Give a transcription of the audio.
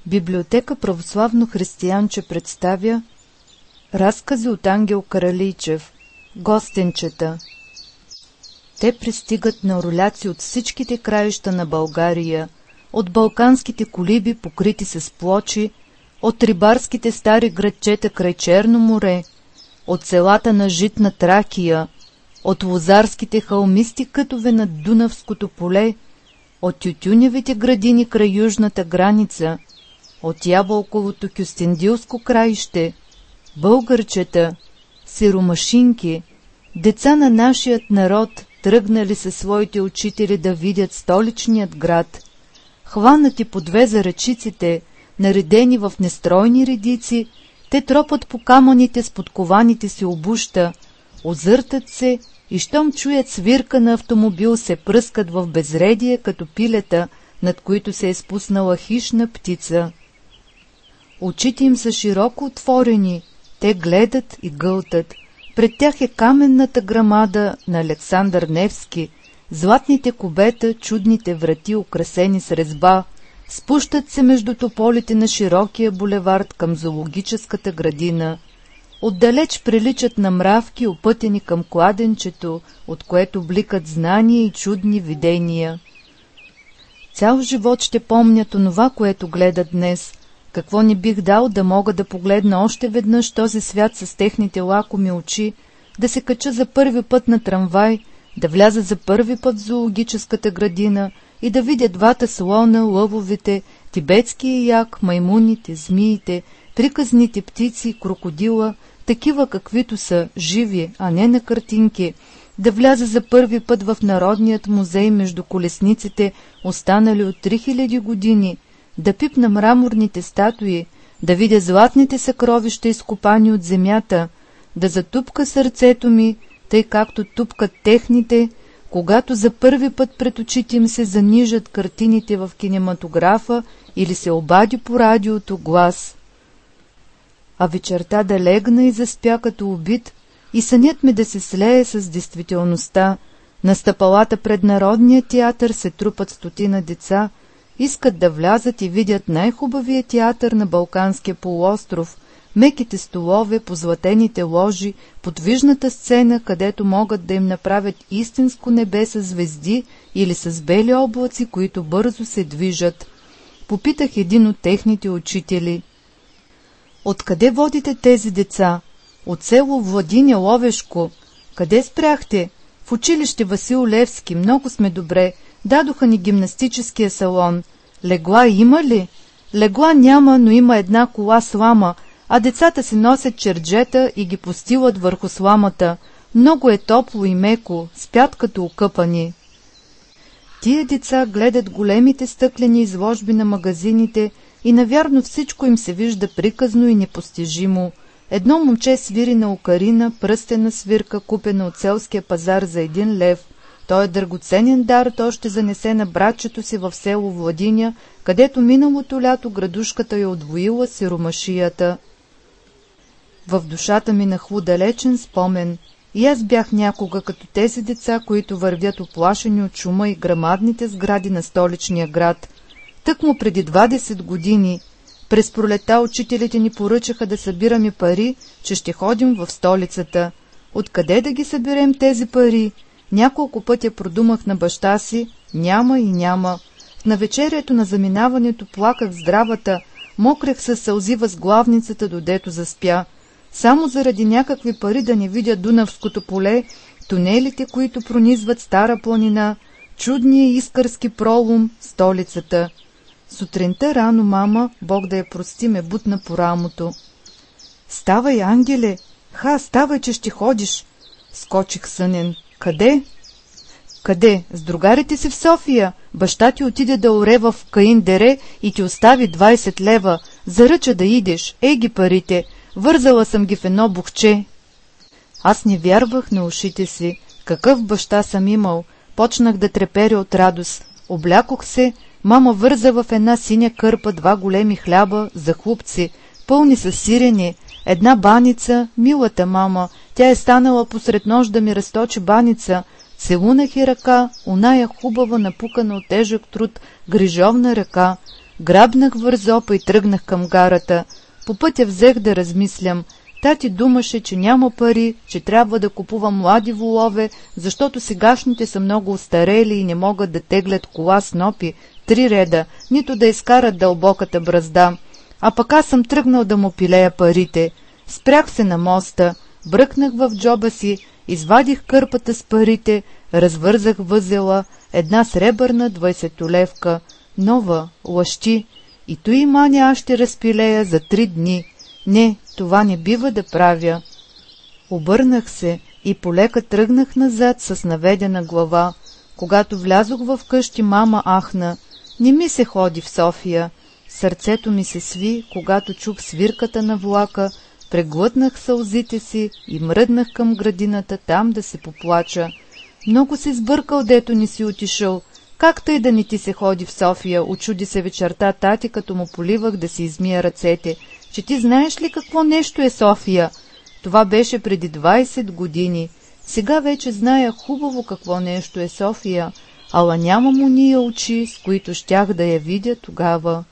Библиотека Православно християнче представя разкази от Ангел Каралийчев, Гостенчета. Те пристигат на роляци от всичките краища на България, от балканските колиби, покрити с плочи, от рибарските стари градчета край Черно море, от селата на житна Тракия, от лозарските хълмисти кътове над Дунавското поле, от тютюневите градини край южната граница, от ябълковото кюстендилско краище, българчета, сиромашинки, деца на нашият народ, тръгнали със своите учители да видят столичният град, хванати по две за ръчиците, наредени в нестройни редици, те тропат по камъните с подкованите си обуща, озъртат се и щом чуят свирка на автомобил, се пръскат в безредие като пилета, над които се е спуснала хищна птица. Очите им са широко отворени, те гледат и гълтат. Пред тях е каменната грамада на Александър Невски, златните кубета, чудните врати, украсени с резба, спущат се между тополите на широкия булевард към зоологическата градина. Отдалеч приличат на мравки, опътени към кладенчето, от което бликат знания и чудни видения. Цял живот ще помнят онова, което гледат днес. Какво не бих дал да мога да погледна още веднъж този свят с техните лакоми очи, да се кача за първи път на трамвай, да вляза за първи път в зоологическата градина и да видя двата слона, лъвовете, тибетския як, маймуните, змиите, приказните птици, крокодила, такива каквито са, живи, а не на картинки, да вляза за първи път в Народният музей между колесниците, останали от 3000 години, да пипна мраморните статуи, да видя златните съкровища, изкопани от земята, да затупка сърцето ми, тъй както тупкат техните, когато за първи път пред очите им се занижат картините в кинематографа или се обади по радиото глас. А вечерта да легна и заспя като убит, и сънят ми да се слее с действителността. На стъпалата пред Народния театър се трупат стотина деца, искат да влязат и видят най-хубавия театър на Балканския полуостров, меките столове, позлатените ложи, подвижната сцена, където могат да им направят истинско небе с звезди или с бели облаци, които бързо се движат. Попитах един от техните учители: „Откъде водите тези деца?“ „От село Владиня, Ловешко.“ „Къде спряхте?“ „В училище Васил Левски, много сме добре. Дадоха ни гимнастическия салон.“ „Легла има ли?“ „Легла няма, но има една кола слама, а децата се носят черджета и ги постилат върху сламата. Много е топло и меко, спят като окъпани.“ Тия деца гледат големите стъклени изложби на магазините и навярно всичко им се вижда приказно и непостижимо. Едно момче свири на окарина, пръстена свирка, купена от селския пазар за 1 лев. Той е драгоценен дар, той ще занесе на братчето си в село Владиня, където миналото лято градушката я отвоила сиромашията. В душата ми нахлу далечен спомен. И аз бях някога като тези деца, които вървят оплашени от шума и грамадните сгради на столичния град. Тъкмо преди 20 години, през пролета, учителите ни поръчаха да събираме пари, че ще ходим в столицата. Откъде да ги съберем тези пари? Няколко пътя продумах на баща си, няма и няма. В навечерието на заминаването плаках здравата, мокрех със сълзи възглавницата, додето заспя. Само заради някакви пари да не видя Дунавското поле, тунелите, които пронизват Стара планина, чудния искърски пролом, столицата. Сутринта рано мама, Бог да я прости, ме бутна по рамото. „Ставай, ангеле! Ставай, че ще ходиш!“ Скочих сънен. „Къде?“ „Къде? С другарите си в София. Баща ти отиде да оре в Каин дере и ти остави 20 лева. Заръча да идеш. Ей ги парите. Вързала съм ги в едно бухче.“ Аз не вярвах на ушите си. Какъв баща съм имал. Почнах да треперя от радост. Облякох се. Мама върза в една синя кърпа 2 големи хляба за хлупци, пълни с сирене, една баница, милата мама. Тя е станала посред нощ да ми разточи баница. Целунах и ръка, оная хубава, напукана от тежък труд, грижовна ръка. Грабнах вързопа и тръгнах към гарата. По пътя взех да размислям. Тати думаше, че няма пари, че трябва да купувам млади волове, защото сегашните са много остарели и не могат да теглят кола с нопи, 3 реда, нито да изкарат дълбоката бразда. А пък аз съм тръгнал да му пилея парите. Спрях се на моста, бръкнах в джоба си, извадих кърпата с парите, развързах възела, една сребърна 20-левка, нова, лъщи, и той маня аз ще разпилея за 3 дни. Не, това не бива да правя. Обърнах се и полека тръгнах назад с наведена глава. Когато влязох в къщи, мама ахна. Не ми се ходи в София. Сърцето ми се сви, когато чух свирката на влака, преглътнах сълзите си и мръднах към градината там да се поплача. Много се сбъркал, дето не си отишъл. Как тъй да не ти се ходи в София, очуди се вечерта тати, като му поливах да си измия ръцете. Че ти знаеш ли какво нещо е София? Това беше преди 20 години. Сега вече зная хубаво какво нещо е София, ала нямам уния очи, с които щях да я видя тогава.